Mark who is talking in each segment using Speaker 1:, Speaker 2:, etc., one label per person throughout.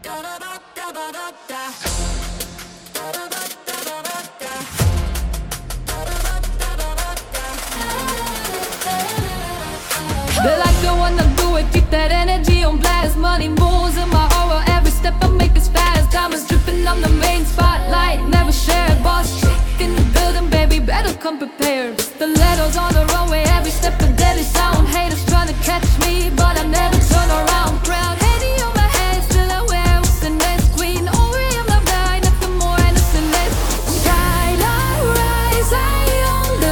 Speaker 1: They like the one I do it, keep that energy on blast. Money moves in my aura, every step I make is fast. Diamonds dripping on the main spotlight, never shared. Boss chick in the building, baby, better come prepared. Stilettos on the runway, every step a deadly sound. Haters trying to catch me, but I never turn around. Proud Henny on my head, still I wear what's the next. Queen Ori, I'm not blind, nothing more innocent less. Skyline rise, I own the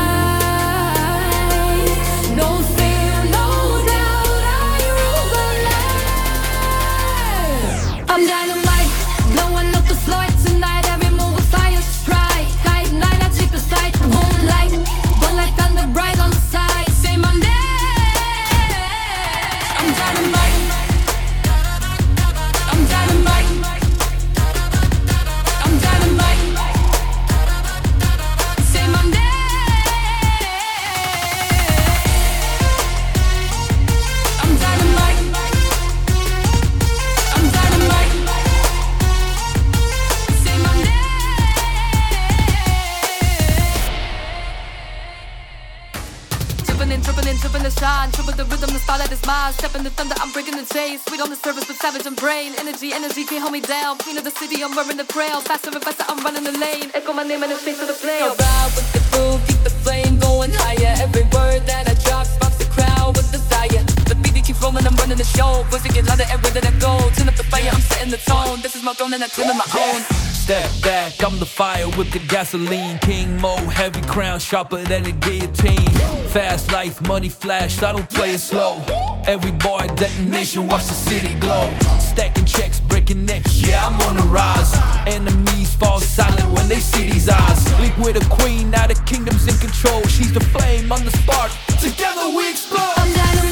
Speaker 1: night. No fear, no doubt, I rule the night. I'm dynamite, blowing up the floor tonight. Every move with fire, pride. High night, I take the sight. Moonlight, burn like thunder bright on the side. Say my name. I'm dynamite. I'm dynamite. I'm dynamite. Say my name. I'm dynamite. I'm dynamite. Say my name. Tripping the shine, triple the rhythm, the spotlight is mine. Stepping the thunder, I'm breaking the chains. Sweet on the surface, but savage and brain. Energy, can't hold me down. Queen of the city, I'm wearing the crown. Faster and faster, I'm running the lane. Echo my name in the face of the flame. I ride with the groove, keep the flame going higher. Every word that I drop sparks the crowd with desire. The beat keeps rolling, I'm running the show. Voice get louder everywhere that I go. Turn up the fire, I'm setting the tone. This is my throne and I claim it my own.
Speaker 2: Step back, I'm the fire with the gasoline. King Mo, heavy crown, sharper than a guillotine. Fast life, money flash, I don't play it slow. Every bar detonation, watch the city glow. Stacking checks, breaking necks, yeah, I'm on the rise. Enemies fall silent when they see these eyes. Link with a queen, now the kingdom's in control. She's the flame, I'm the spark, together we explode.
Speaker 1: I'm dynamite.